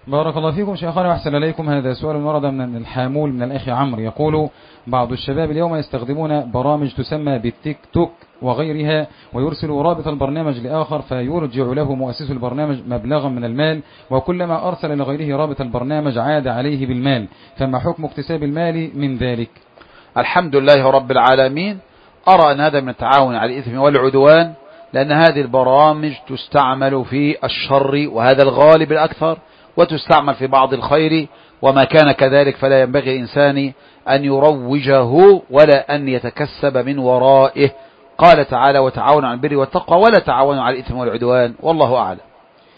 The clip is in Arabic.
بارك الله فيكم شيخنا وأحسن إليكم. هذا سؤال ورد من الحامول من الأخ عمرو، يقول: بعض الشباب اليوم يستخدمون برامج تسمى بالتيك توك وغيرها، ويرسل رابط البرنامج لآخر فيرجع له مؤسس البرنامج مبلغا من المال، وكلما أرسل لغيره رابط البرنامج عاد عليه بالمال، فما حكم اكتساب المال من ذلك؟ الحمد لله رب العالمين. أرى أن هذا من التعاون على الإثم والعدوان، لأن هذه البرامج تستعمل في الشر وهذا الغالب الأكثر، وتستعمل في بعض الخير، وما كان كذلك فلا ينبغي الإنسان أن يروجه ولا أن يتكسب من ورائه. قال تعالى: وتعاونوا على البر والتقوى ولا تعاونوا على الإثم والعدوان، والله أعلم.